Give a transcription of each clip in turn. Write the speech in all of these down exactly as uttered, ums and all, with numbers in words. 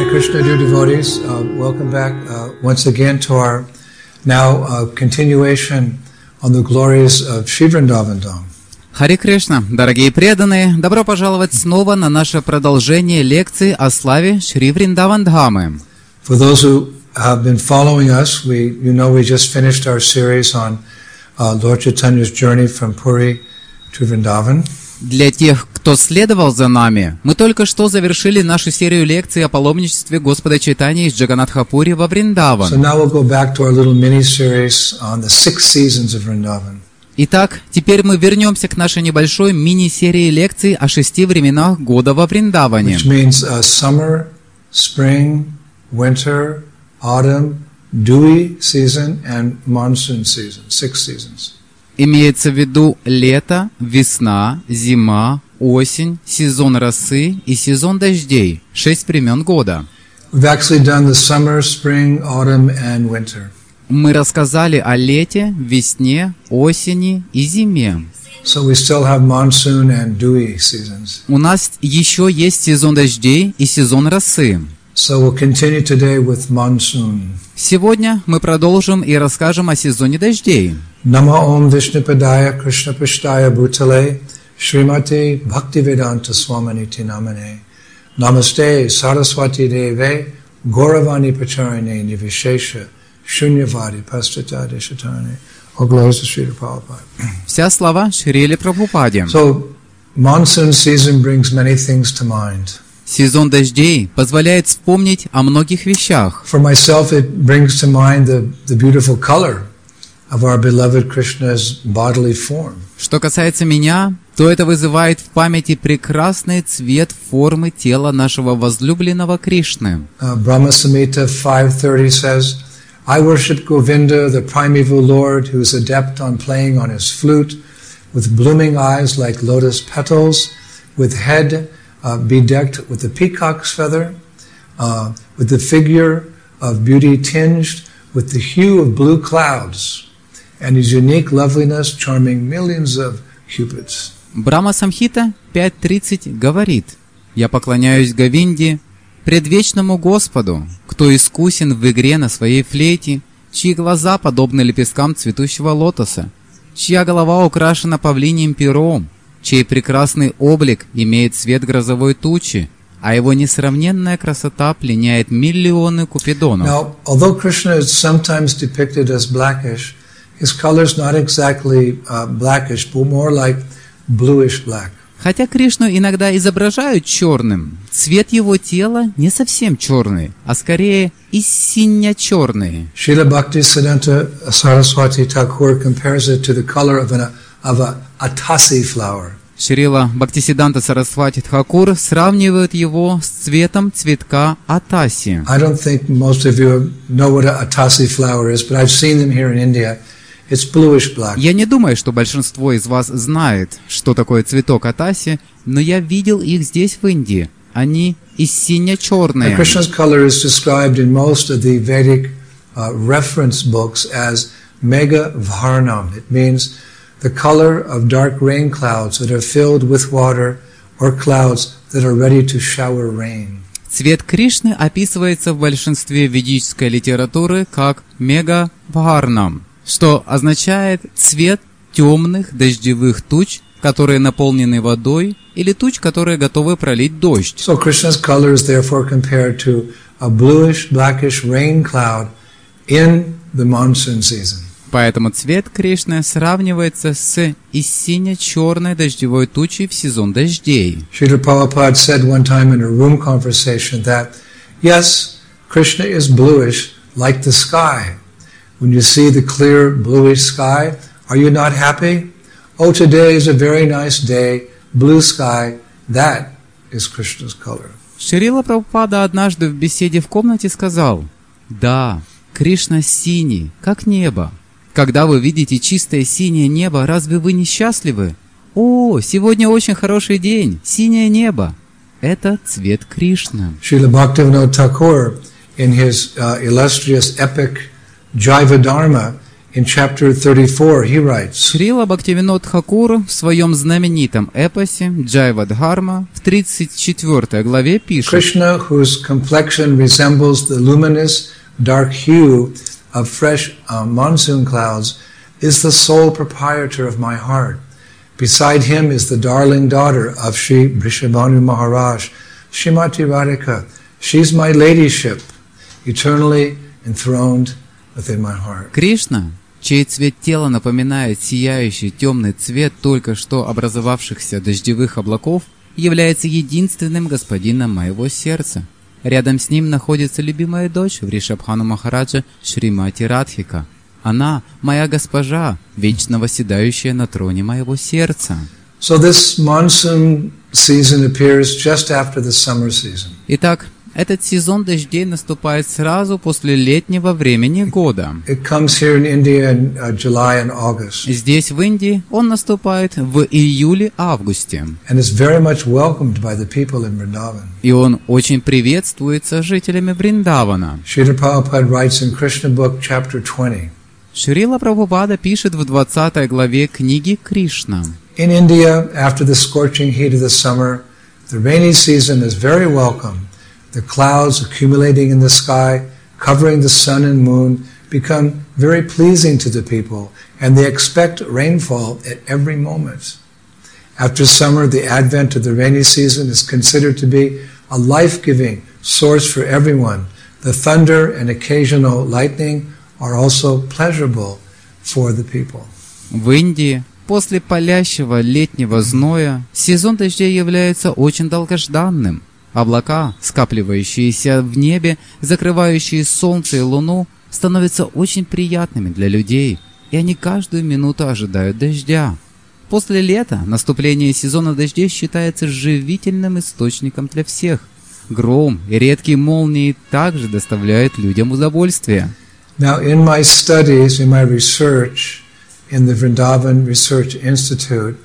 Hare Krishna, dear devotees. Uh, welcome back uh, once again to our now uh, continuation on the glories of Shri Vrindavan Dham. Харе Кришна, дорогие преданные, добро пожаловать снова на наше продолжение лекции о славе Шри Вриндаван Дхамы. For those who have been following us, we, you know, we just finished our series on uh, Lord Chaitanya's journey from Puri to Vrindavan. Для тех, кто следовал за нами, мы только что завершили нашу серию лекций о паломничестве Господа Чайтаньи из Джаганатхапури во Вриндаван. So now we'll go back to our little mini-series on the six seasons of Vrindavan. Итак, теперь мы вернемся к нашей небольшой мини-серии лекций о шести временах года во Вриндаване. Which means uh, summer, spring, winter, autumn, dewy season and monsoon season. Six seasons. Имеется в виду лето, весна, зима, осень, сезон росы и сезон дождей. Шесть времен года. We've actually done the summer, spring, autumn and winter. Мы рассказали о лете, весне, осени и зиме. So we still have monsoon and dewy seasons. У нас еще есть сезон дождей и сезон росы. So we'll continue today with monsoon. Сегодня мы продолжим и расскажем о сезоне дождей. Nama Om Vishnupadaya Krishna Pishtaya Bhutale Srimati Bhaktivedanta Swaminiti Namane Namaste Saraswati Deve Gauravani Pacharine Nivishesha Shunyavadi Pastata Deshatane. All glories to Srila Prabhupada. Вся слава Шриле Прабхупаде. So, monsoon season brings many things to mind. Сезон дождей позволяет вспомнить о многих вещах. For myself, it brings to mind the, the beautiful color of our beloved Krishna's bodily form. Что касается меня, то это вызывает в памяти прекрасный цвет формы тела нашего возлюбленного Кришны. Uh, Brahma Samhita five thirty says, I worship Govinda, the primeval Lord, who is adept on playing on his flute, with blooming eyes like lotus petals, with head uh, bedecked with the peacock's feather, uh, with the figure of beauty tinged with the hue of blue clouds, and his unique loveliness charming millions of cupids. Брахма Самхита пять тридцать говорит: «Я поклоняюсь Говинде, предвечному Господу, кто искусен в игре на своей флейте, чьи глаза подобны лепесткам цветущего лотоса, чья голова украшена павлиньим пером, чей прекрасный облик имеет цвет грозовой тучи, а его несравненная красота пленяет миллионы купидонов». Now, although Krishna is sometimes depicted as blackish, his color is not exactly uh, blackish, but more like bluish black. Хотя Кришну иногда изображают черным, цвет его тела не совсем черный, а скорее и сине-черный. Srila Bhaktisiddhanta Saraswati Thakur compares it to the color of, an, of a atasi flower. Шрила Бхактисиддханта Сарасвати Тхакур сравнивает его с цветом цветка атаси. I don't think most of you know what an atasi flower is, but I've seen them here in India. It's bluish black. Я не думаю, что большинство из вас знает, что такое цветок атаси, но я видел их здесь, в Индии. Они и сине-черные. Krishna's color is described in most of the Vedic uh, reference books as Megha Varnam. It means the color of dark rain clouds that are filled with water or clouds that are ready to shower rain. Цвет Кришны описывается в большинстве ведической литературы как мега-варнам, что означает цвет темных дождевых туч, которые наполнены водой, или туч, которые готовы пролить дождь. So Krishna's color is therefore compared to a bluish, blackish rain cloud in the monsoon season. Поэтому цвет Кришны сравнивается с и сине-черной дождевой тучей в сезон дождей. Srila Prabhupada said one time in a room conversation that, yes, Krishna is bluish like the sky. When you see the clear bluish sky, are you not happy? Oh, today is a very nice day, blue sky, that is Krishna's color. Шрила Прабхупада однажды в беседе в комнате сказал: «Да, Кришна синий, как небо. Когда вы видите чистое синее небо, разве вы не счастливы? О, сегодня очень хороший день, синее небо. Это цвет Кришны». Srila Bhaktivinoda Thakur, in his uh, illustrious epic Jaiva Dharma, In chapter thirty-four, he writes, Шрила Бхактивинод Тхакур в своем знаменитом эпосе Джайвадхарма в тридцать четвёртой главе пишет: Krishna, whose complexion resembles the luminous dark hue of fresh uh, monsoon clouds, is the sole proprietor of my heart. Beside him is the darling daughter of Sri Vrishabhanu Maharaj, Srimati Radhika. She's my ladyship, eternally enthroned within my heart. Кришна, чей цвет тела напоминает сияющий темный цвет только что образовавшихся дождевых облаков, является единственным господином моего сердца. Рядом с ним находится любимая дочь Вришабхану Махараджа Шримати Радхика. Она моя госпожа, вечно восседающая на троне моего сердца. So this monsoon season appears just after the summer season. Итак, этот сезон дождей наступает сразу после летнего времени года. It comes here in India in uh, July and August. Здесь, в Индии, он наступает в июле-августе. And is very much welcomed by the people in Vrindavan. И он очень приветствуется жителями Вриндавана. Srila Prabhupada writes in Krishna book, chapter twenty. Шрила Прабхупада пишет в двадцатой главе книги Кришна. In India, after the scorching heat of the summer, the rainy season is very welcome. The clouds accumulating in the sky, covering the sun and moon, become very pleasing to the people, and they expect rainfall at every moment. After summer, the advent of the rainy season is considered to be a life-giving source for everyone. The thunder and occasional lightning are also pleasurable for the people. В Индии после палящего летнего зноя сезон дождей является очень долгожданным. Облака, скапливающиеся в небе, закрывающие солнце и луну, становятся очень приятными для людей, и они каждую минуту ожидают дождя. После лета наступление сезона дождей считается живительным источником для всех. Гром и редкие молнии также доставляют людям удовольствие. Now, in my studies, in my research in the Vrindavan Research Institute,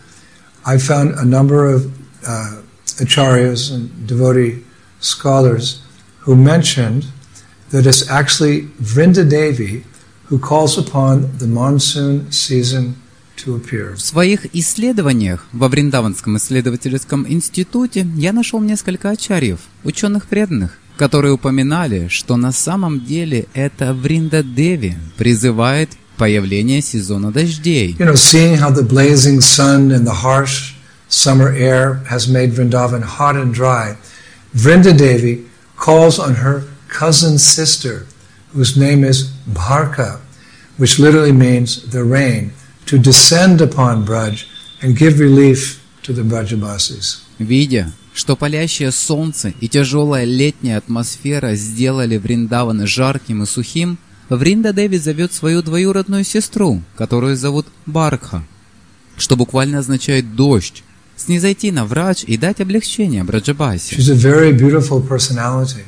I found a number of uh, acharyas and devotee scholars who mentioned that it's actually Vrindadevi who calls upon the monsoon season to appear. В своих исследованиях во Вриндаванском исследовательском институте я нашел несколько ачарьев, ученых преданных, которые упоминали, что на самом деле это Вриндадеви призывает появление сезона дождей. You know, seeing how the blazing sun and the harsh summer air has made Vrindavan hot and dry, Vrindadevi calls on her cousin sister, whose name is Bharka, which literally means the rain, to descend upon Braj and give relief to the Brajabasis. Видя, что палящее солнце и тяжелая летняя атмосфера сделали Вриндаван жарким и сухим, Вриндадеви зовет свою двоюродную сестру, которую зовут Барха, что буквально означает «дождь», снизойти на Врадж и дать облегчение Браджабасе. She's a very beautiful personality.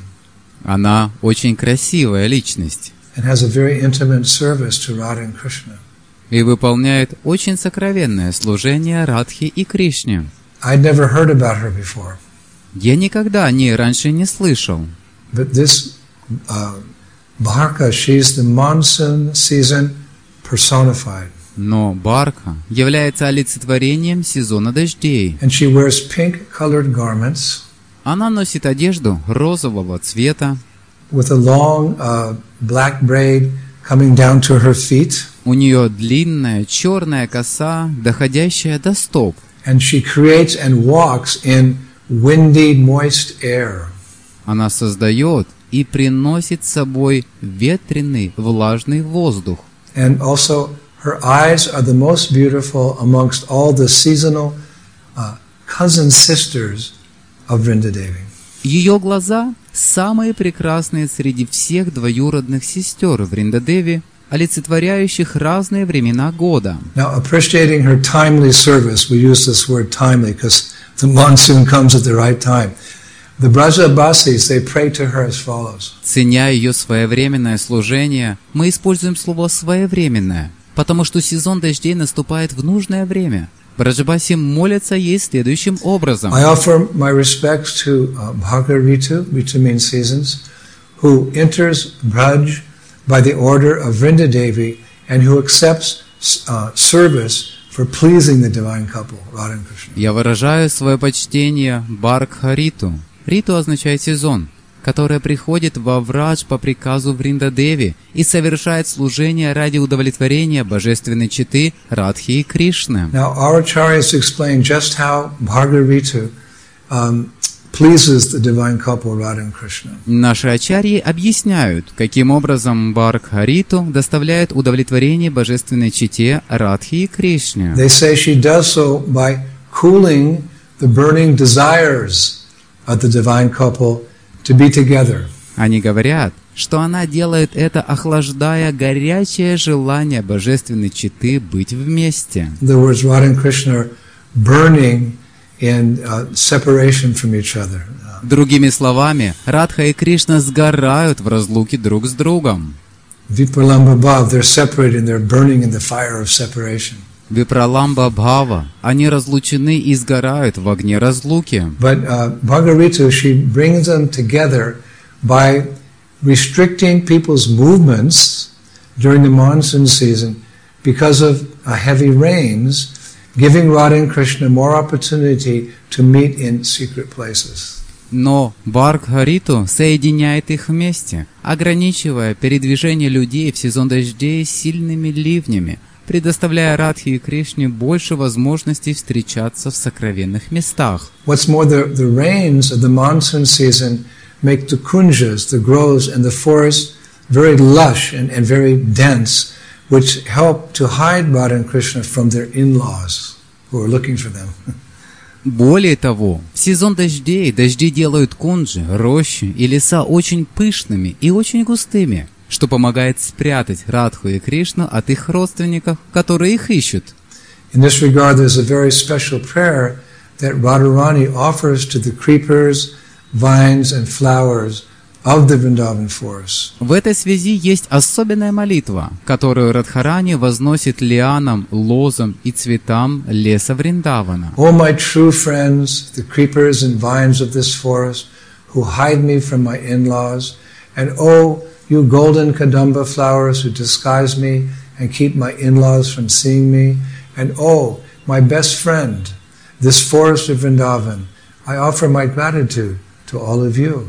Она очень красивая личность And has a very intimate service to Radha and Krishna. и выполняет очень сокровенное служение Радхе и Кришне. I'd never heard about her before. Я никогда о ней раньше не слышал. But this uh, Bharka, she's the monsoon season personified. Но Барха является олицетворением сезона дождей. And she wears pink-colored garments Она носит одежду розового цвета. with a long uh, black braid coming down to her feet. У нее длинная черная коса, доходящая до стоп. And she creates and walks in windy, moist air. Она создает и приносит с собой ветреный, влажный воздух. And also her eyes are the most beautiful amongst all the seasonal uh, cousin sisters of Vrindadevi. Ее глаза самые прекрасные среди всех двоюродных сестер Вриндадеви, олицетворяющих разные времена года. Now, appreciating her timely service, we use this word timely because the monsoon comes at the right time. The Brajabasis, they pray to her as follows. Ценя ее своевременное служение, мы используем слово «своевременное», потому что сезон дождей наступает в нужное время. Браджабаси молятся ей следующим образом. I offer my respects to uh, Bhagavad Ritu, Ritu means seasons, who enters Braj by the order of Vrindadevi and who accepts uh, service for pleasing the divine couple, Radha and Krishna. Я выражаю свое почтение Бхаргха-риту. Риту означает сезон, которая приходит во Врадж по приказу Вриндадеви и совершает служение ради удовлетворения божественной четы Радхи и Кришны. Now, our acharyas explain just how Bharga-ritu um, pleases the divine couple Radha and Krishna. Наши ачарьи объясняют, каким образом Бхаргха-риту доставляет удовлетворение божественной чете Радхи и Кришне. They say she does so by cooling the burning desires of the divine couple to be together. Они говорят, что она делает это, охлаждая горячее желание божественной четы быть вместе. In other words, Radha and Krishna are burning in uh, separation from each other. Другими словами, Радха и Кришна сгорают в разлуке друг с другом. Vipralambha Bhav, they're separated and they're burning in the fire of separation. Випраламба Бхава, они разлучены и сгорают в огне разлуки. But uh, Bharga-ritu, she brings them together by restricting people's movements during the monsoon season because of uh, heavy rains, giving Radha and Krishna more opportunity to meet in secret places. Но Бхаргха-риту соединяет их вместе, ограничивая передвижение людей в сезон дождей сильными ливнями, предоставляя Радхе и Кришне больше возможностей встречаться в сокровенных местах. What's more, the, the rains of the monsoon season make the kunjas, the groves, and the forest very lush and, and very dense, which help to hide Radha and Krishna from their in-laws who are looking for them. Более того, в сезон дождей дожди делают кунджи, рощи и леса очень пышными и очень густыми, что помогает спрятать Радху и Кришну от их родственников, которые их ищут. In this regard, there's a very special prayer that Radharani offers to the creepers, vines, and flowers of the Vrindavan forest. В этой связи есть особенная молитва, которую Радхарани возносит лианам, лозам и цветам леса Вриндавана. O my true friends, the creepers and vines of this forest, who hide me from my in-laws, and O you golden kadamba flowers who disguise me and keep my in-laws from seeing me, and O my best friend, this forest of Vrindavan, I offer my gratitude to all of you.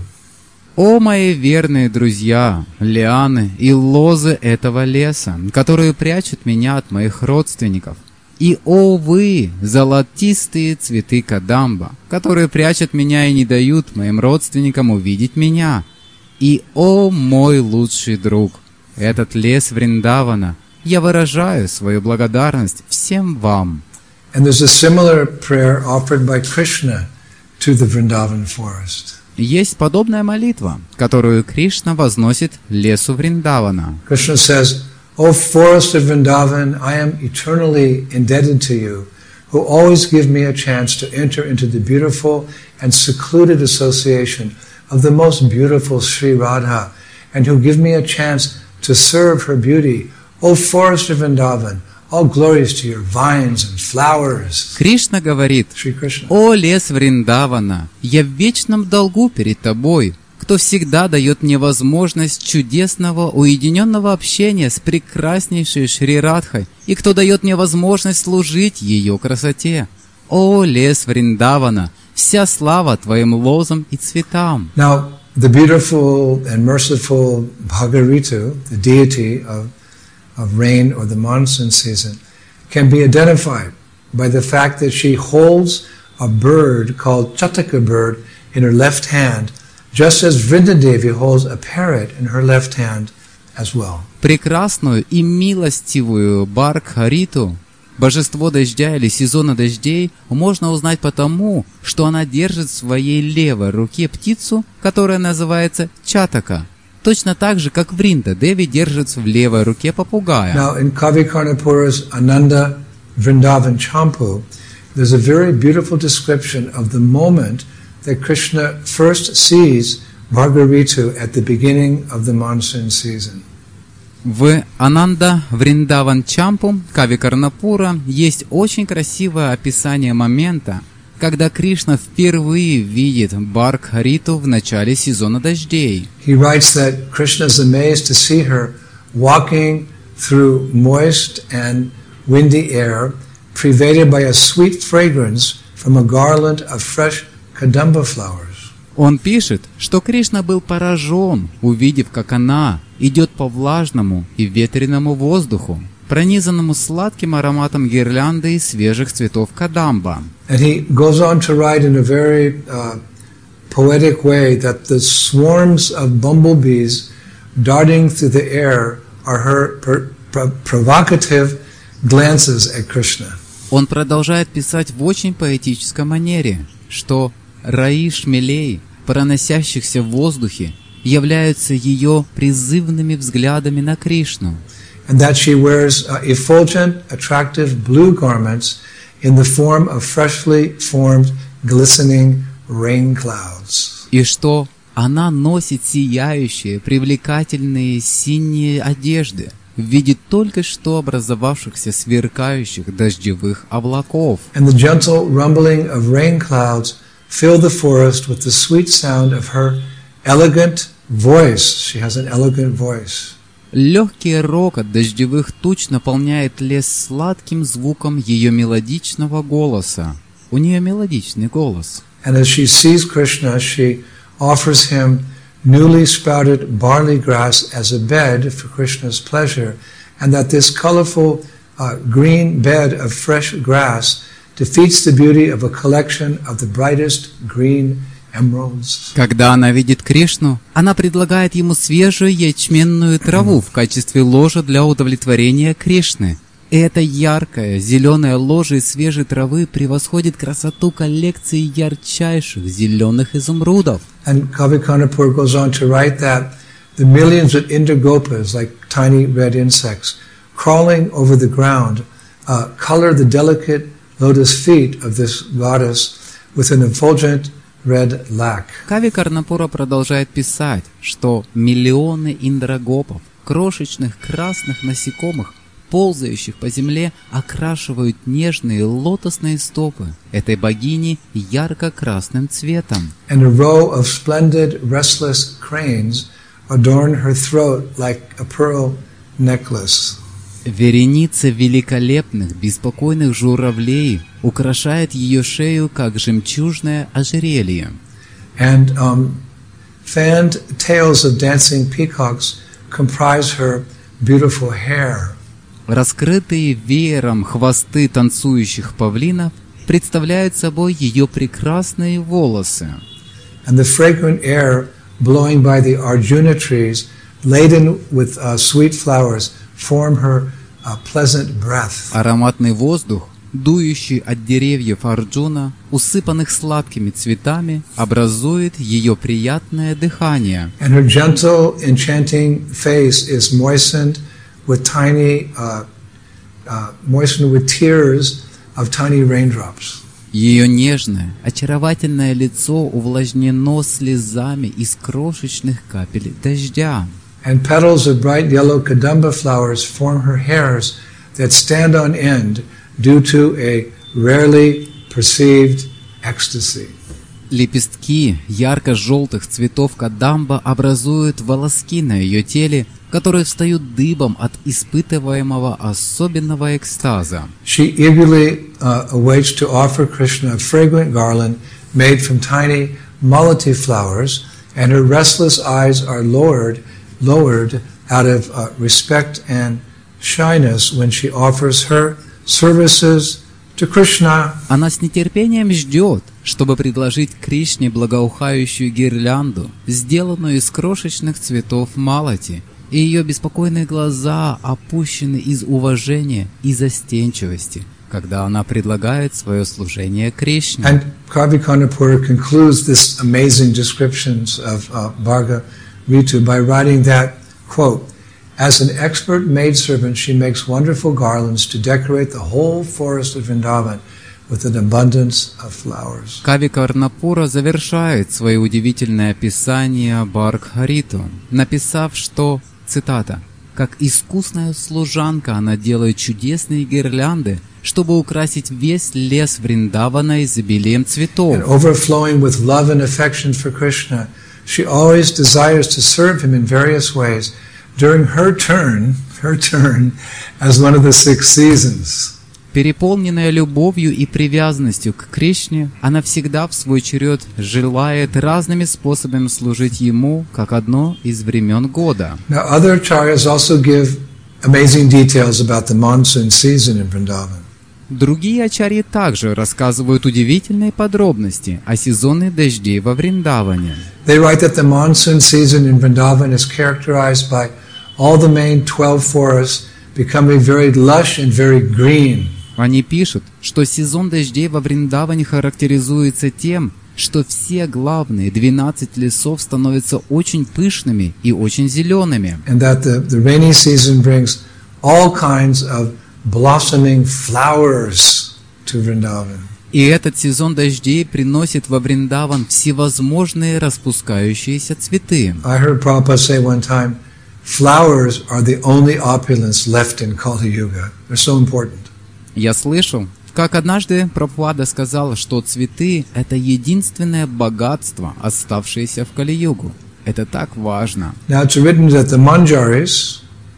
О, мои верные друзья, лианы и лозы этого леса, которые прячут меня от моих родственников. И о вы, золотистые цветы кадамба, которые прячут меня и не дают моим родственникам увидеть меня. И о мой лучший друг, этот лес Вриндавана, я выражаю свою благодарность всем вам. And there's a similar prayer offered by Krishna to the Vrindavan forest. Есть подобная молитва, которую Кришна возносит лесу Вриндавана. Krishna says, O forest of Vrindavan, I am eternally indebted to you, who always give me a chance to enter into the beautiful and secluded association of the most beautiful Sri Radha, and who give me a chance to serve her beauty. O forest of Vrindavan, all glories to your vines and flowers. Кришна говорит: Shri Krishna. «О лес Вриндавана, я в вечном долгу перед тобой, кто всегда дает мне возможность чудесного уединенного общения с прекраснейшей Шри Радхой, и кто дает мне возможность служить ее красоте. О лес Вриндавана, вся слава твоим лозам и цветам». Now, the beautiful and merciful Bharga-ritu, the deity of of rain or the monsoon season, can be identified by the fact that she holds a bird called Chataka bird in her left hand, just as Vrindadevi holds a parrot in her left hand as well. Прекрасную и милостивую Бхаргха-риту, божество дождя или сезона дождей, можно узнать потому, что она держит в своей левой руке птицу, которая называется Чатака, точно так же, как Вринда Деви держит в левой руке попугая. Now, in Kavi Karnapura's Ananda Vrindavan Champu, there's a very beautiful description of the moment that Krishna first sees Bharga-ritu at the beginning of the monsoon season. В Ананда Вриндаван Чампу Кави Карнапура есть очень красивое описание момента, когда Кришна впервые видит Бхаргха-риту в начале сезона дождей. He writes that Krishna is amazed to see her walking through moist and windy air, pervaded by a sweet fragrance from a garland of fresh kadamba flowers. Он пишет, что Кришна был поражен, увидев, как она идет по влажному и ветреному воздуху, пронизанному сладким ароматом гирлянды и свежих цветов кадамба. And he goes on to write in a very uh, poetic way that the swarms of bumblebees darting through the air are her per- pro- provocative glances at Krishna. Он продолжает писать в очень поэтической манере, что раи шмелей, проносящихся в воздухе, являются ее призывными взглядами на Кришну. And that she wears uh, effulgent, attractive blue garments in the form of freshly formed, glistening rain clouds. И что она носит сияющие, привлекательные синие одежды в виде только что образовавшихся сверкающих дождевых облаков. And the gentle rumbling of rain clouds fill the forest with the sweet sound of her elegant voice. She has an elegant voice. Легкий рокот дождевых туч наполняет лес сладким звуком ее мелодичного голоса. У нее мелодичный голос. And as she sees Krishna, she offers him newly sprouted barley grass as a bed for Krishna's pleasure, and that this colorful uh, green bed of fresh grass defeats the beauty of a collection of the brightest green emeralds. Когда она видит Кришну, она предлагает ему свежую ячменную траву в качестве ложа для удовлетворения Кришны. И эта яркая зеленая ложа из свежей травы превосходит красоту коллекции ярчайших зеленых изумрудов. And Kavi Kanapur goes on to write that the millions of Indragopas, like tiny red insects, crawling over the ground, uh, color the delicate lotus feet of this goddess with an effulgent red lac. Кави Карнапура продолжает писать, что миллионы индрагопов, крошечных красных насекомых, ползающих по земле, окрашивают нежные лотосные стопы этой богини ярко-красным цветом. And a row of splendid, restless cranes adorn her throat like a pearl necklace. Вереница великолепных, беспокойных журавлей украшает ее шею, как жемчужное ожерелье. And um, fanned tails of dancing peacocks comprise her beautiful hair. Раскрытые веером хвосты танцующих павлинов представляют собой ее прекрасные волосы. And the fragrant air blowing by the Arjuna trees, laden with uh, sweet flowers, form her uh, pleasant breath. Ароматный воздух, дующий от деревьев Арджуна, усыпанных сладкими цветами, образует ее приятное дыхание. And her gentle, enchanting face is moistened with tiny, uh, uh, moistened with tears of tiny raindrops. Ее нежное, очаровательное лицо увлажнено слезами из крошечных капель дождя. And petals of bright yellow kadamba flowers form her hairs that stand on end due to a rarely perceived ecstasy. Лепестки ярко-желтых цветов кадамба образуют волоски на ее теле, которые встают дыбом от испытываемого особенного экстаза. She eagerly uh, awaits to offer Krishna a fragrant garland made from tiny malati flowers, and her restless eyes are lowered, lowered out of uh, respect and shyness when she offers her services to Krishna. Она с нетерпением ждет, чтобы предложить Кришне благоухающую гирлянду, сделанную из крошечных цветов малати, и ее беспокойные глаза опущены из уважения и застенчивости, когда она предлагает свое служение Кришне. And Kavi Kanapur concludes this amazing descriptions of uh, Bharga Ritu by writing that, quote, as an expert maidservant, she makes wonderful garlands to decorate the whole forest of Vrindavan with an abundance of flowers. Кави Карнапура завершает свое удивительное описание Бхаргхариту, написав, что, цитата, «Как искусная служанка она делает чудесные гирлянды, чтобы украсить весь лес Вриндавана изобилием цветов». And overflowing with love and affection for Krishna, she always desires to serve him in various ways. During her turn, her turn as one of the six seasons. Переполненная любовью и привязанностью к Кришне, она всегда в свой черед желает разными способами служить Ему, как одно из времен года. Now, other acharyas also give amazing details about the monsoon season in Vrindavan. Другие ачарьи также рассказывают удивительные подробности о сезоне дождей во Вриндаване. They write that the monsoon season in Vrindavan is characterized by all the main twelve forests becoming very lush and very green. Они пишут, что сезон дождей во Вриндаване характеризуется тем, что все главные двенадцать лесов становятся очень пышными и очень зелеными. And that the, the rainy season brings all kinds of blossoming flowers to Vrindavan. И этот сезон дождей приносит во Вриндаван всевозможные распускающиеся цветы. I heard Prabhupada say one time, flowers are the only opulence left in Kali Yuga. They're so important. Я слышал, как однажды Прабхупада сказал, что цветы – это единственное богатство, оставшееся в Кали-югу. Это так важно. Now it's written that the Manjaris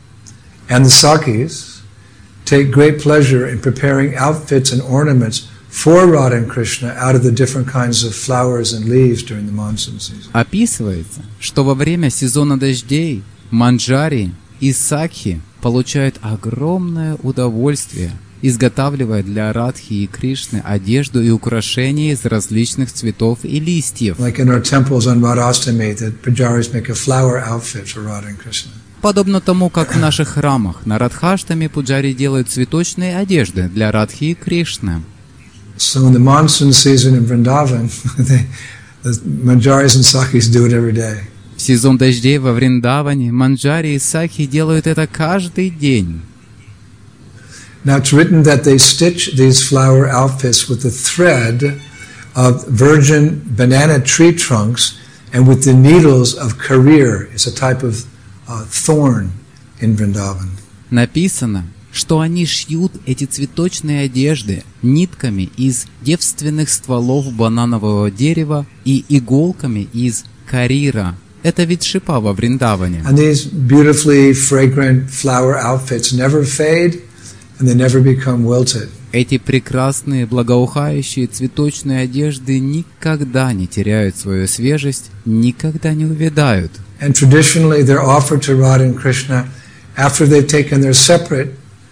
and the Sakis take great pleasure in preparing outfits and ornaments for Radha and Krishna out of the different kinds of flowers and leaves during the monsoon season. Описывается, что во время сезона дождей манджари и сакхи получают огромное удовольствие, изготавливая для Радхи и Кришны одежду и украшения из различных цветов и листьев. Like in our temples on Radhastami, the Pujaris make a flower outfit for Radha and Krishna. Подобно тому, как в наших храмах на Радхаштами пуджари делают цветочные одежды для Радхи и Кришны. So in the monsoon season in Vrindavan, they, the Manjaris and Sakis do it every day. В сезон дождей во Вриндаване манджари и сакхи делают это каждый день. Now it's written that they stitch these flower outfits with the thread of virgin banana tree trunks and with the needles of karir. It's a type of uh, thorn in Vrindavan. Написано, что они шьют эти цветочные одежды нитками из девственных стволов бананового дерева и иголками из карира. Это ведь шипа во Вриндаване. And these beautifully fragrant flower outfits never fade and they never become wilted. Эти прекрасные, благоухающие цветочные одежды никогда не теряют свою свежесть, никогда не увядают. And traditionally they're offered to Radha and Krishna after they've taken their separate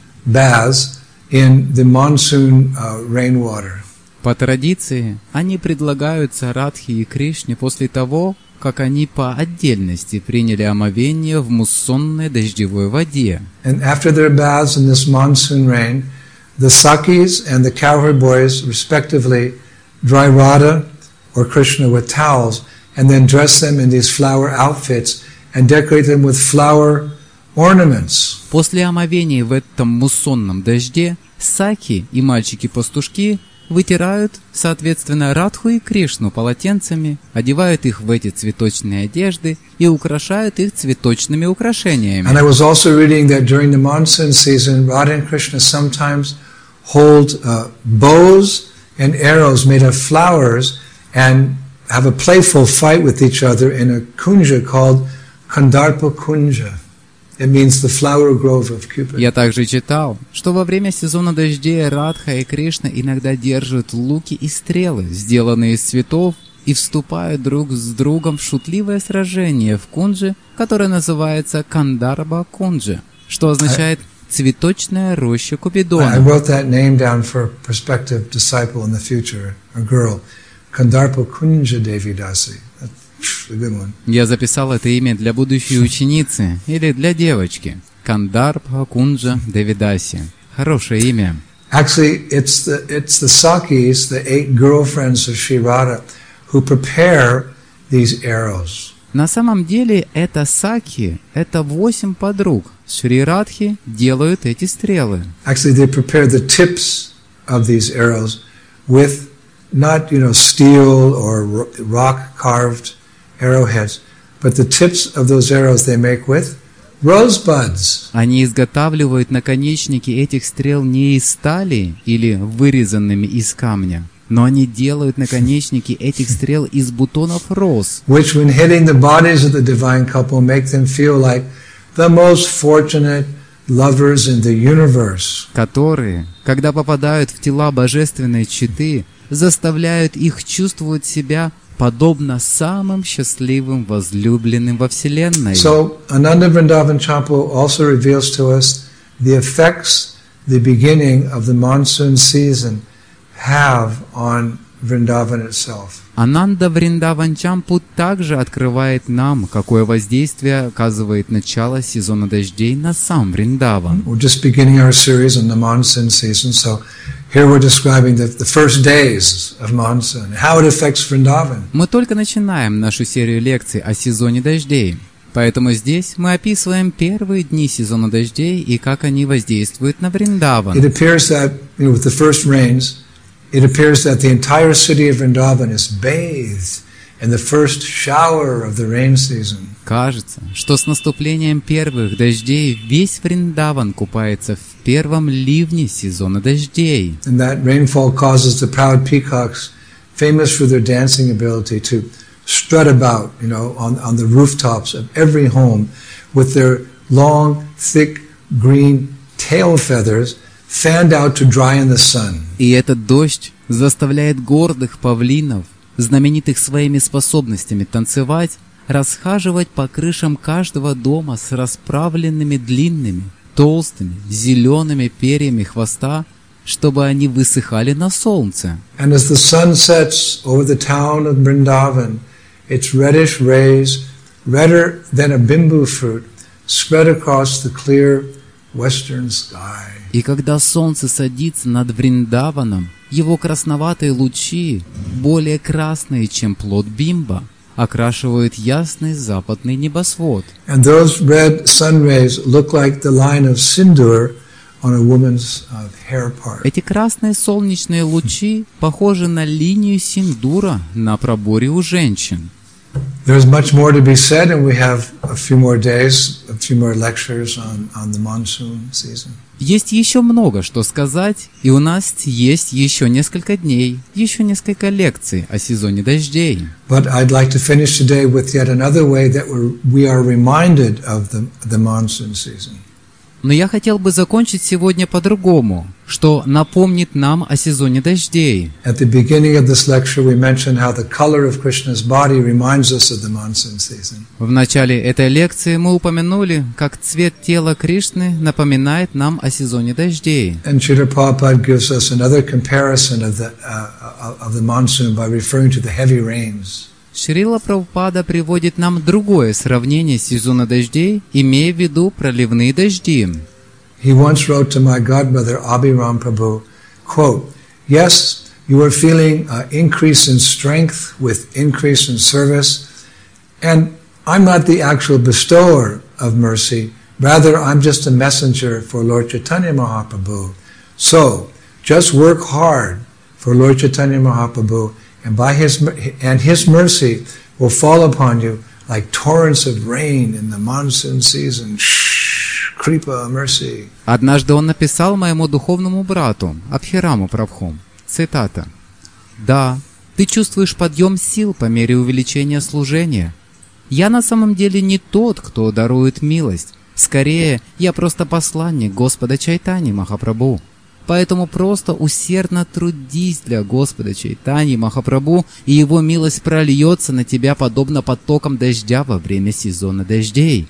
baths in the monsoon uh, rainwater. По традиции, они предлагаются Радхе и Кришне после того, как они по отдельности приняли омовение в муссонной дождевой воде. And after their baths in this monsoon rain, the Sakis and the cowherd boys respectively dry Radha or Krishna with towels and then dress them in these flower outfits and decorate them with flower ornaments. После омовения в этом муссонном дожде саки и мальчики-пастушки вытирают, соответственно, Радху и Кришну полотенцами, одевают их в эти цветочные одежды и украшают их цветочными украшениями. And I was also reading that during the monsoon season, Radha and Krishna sometimes hold uh, bows and arrows made of flowers and have a playful fight with each other in a kunja called Kandarpa Kunja. It means the flower grove of Cupid. Я также читал, что во время сезона дождей Радха и Кришна иногда держат луки и стрелы, сделанные из цветов, и вступают друг с другом в шутливое сражение в кунже, которое называется Кандарба Кунджа, что означает «цветочная роща I Купидона». wrote that name down for a prospective disciple in the future, a girl, Kandarpa Kunja Devi Dasi. That's a good one. Я записал это имя для будущей ученицы или для девочки. Кандарбха Кунджа Девидаси. Хорошее имя. Actually, it's the it's the Sakis, the eight girlfriends of Sri Radha, who prepare these arrows. На самом деле это саки, это восемь подруг. Шри Радхи делают эти стрелы. Actually, they prepare the tips of these arrows with not, you know, steel or rock-carved arrowheads, but the tips of those arrows they make with rosebuds. Они изготавливают наконечники этих стрел не из стали или вырезанными из камня, но они делают наконечники этих стрел из бутонов роз, Which, when hitting the bodies of the divine couple, make them feel like the most fortunate, lovers in the universe. которые, когда попадают в тела божественной четы, заставляют их чувствовать себя подобно самым счастливым возлюбленным во Вселенной. So, Ananda Vrindavan Champu also reveals to us the effects the beginning of the monsoon season have on Vrindavan itself. Ананда Вриндаван Чампу также открывает нам, какое воздействие оказывает начало сезона дождей на сам Вриндаван. We're just beginning our series on the monsoon season, so here we're describing the, the first days of monsoon, how it affects Vrindavan. Мы только начинаем нашу серию лекций о сезоне дождей. Поэтому здесь мы описываем первые дни сезона дождей и как они воздействуют на Вриндаван. It appears that, you know, with the first rains, it appears that the entire city of Vrindavan is bathed in the first shower of the rain season. Кажется, что с наступлением первых дождей весь Вриндаван купается в первом ливне сезона дождей. And that rainfall causes the proud peacocks, famous for their dancing ability, to strut about, you know, on, on the rooftops of every home with their long, thick, green tail feathers fanned out to dry in the sun. И этот дождь заставляет гордых павлинов, знаменитых своими способностями танцевать, расхаживать по крышам каждого дома с расправленными длинными, толстыми, зелеными перьями хвоста, чтобы они высыхали на солнце. And as the sun sets over the town of Vrindavan, its reddish rays, redder than a bimbu fruit, spread across the clear western sky. И когда солнце садится над Вриндаваном, его красноватые лучи, более красные, чем плод бимба, окрашивают ясный западный небосвод. And those red sun rays look like the line of sindoor on a woman's uh, hair part. Эти красные солнечные лучи похожи на линию синдура на проборе у женщин. There's much more to be said, and we have a few more days, a few more lectures on, on the monsoon season. Есть еще много что сказать, и у нас есть еще несколько дней, еще несколько лекций о сезоне дождей. But I'd like to finish today with yet another way that we're, we are reminded of the, the monsoon season. Но я хотел бы закончить сегодня по-другому, что напомнит нам о сезоне дождей. At the beginning of this lecture, we mentioned how the color of Krishna's body reminds us of the monsoon season. В начале этой лекции мы упомянули, как цвет тела Кришны напоминает нам о сезоне дождей. And Srila Prabhupada gives us another comparison of the, uh, of the monsoon by referring to the heavy rains. Шрила Прабхупада приводит нам другое сравнение сезона дождей, имея в виду проливные дожди. He once wrote to my godmother Abhiram Prabhu, quote, "Yes, you are feeling an increase in strength with increase in service, and I'm not the actual bestower of mercy, rather I'm just a messenger for Lord Chaitanya Mahaprabhu. So, just work hard for Lord Chaitanya Mahaprabhu, and by his and his mercy will fall upon you like torrents of rain in the monsoon season." Shh, Kripa, mercy. Однажды он написал моему духовному брату, Абхираму Прабху, цитата: «Да, ты чувствуешь подъем сил по мере увеличения служения. Я на самом деле не тот, кто дарует милость. Скорее, я просто посланник Господа Чайтаньи Махапрабху. Поэтому просто усердно трудись для Господа Чайтаньи Махапрабху, и Его милость прольется на тебя подобно потокам дождя во время сезона дождей.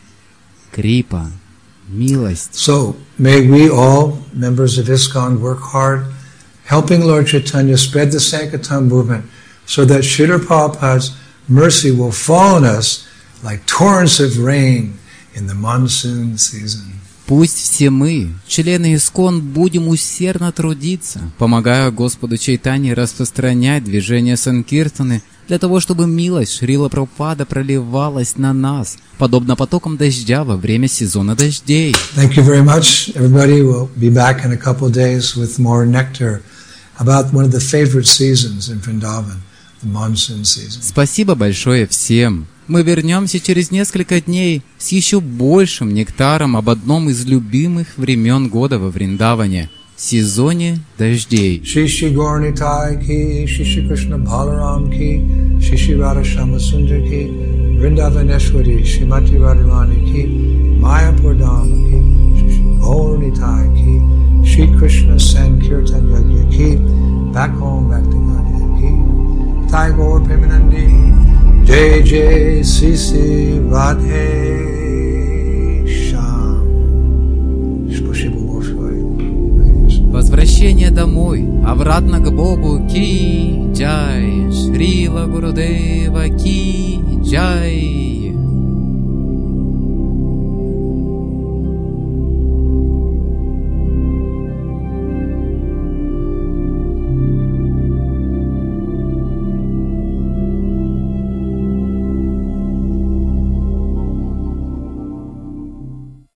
Крипа, милость». So, may we all, members of ISKCON, work hard, helping Lord Chaitanya spread the Sankirtan movement, so that Srila Prabhupada's mercy will fall on us like torrents of rain in the monsoon season. Пусть все мы, члены ИСККОН, будем усердно трудиться, помогая Господу Чайтанье распространять движение Санкиртаны, для того, чтобы милость Шрила Прабхупада проливалась на нас, подобно потокам дождя во время сезона дождей. Thank you very much. Everybody will be back in a couple of days with more nectar about one of the favorite seasons in Vrindavan, the monsoon season. Спасибо большое всем. Мы вернемся через несколько дней с еще большим нектаром об одном из любимых времен года во Вриндаване – сезоне дождей. Shri Shri Gauranitai ki, Shri Shri Krishna Balaram ki, Shri Shri Radha Shama Sundar ki, Vrindavaneshwari Shrimati Radharani ki, Mayapur Dham ki, Shri Shri Gaur Nitai ki, Shri Krishna Sankirtan Yagya ki, back home, back to Ganya ki, Nitai Gaur Premanandi, Jai Jai Sisi Radhe Sham. Спасибо большое. Возвращение домой, обратно к Богу, ки джай, Шрила Гурудева ки джай.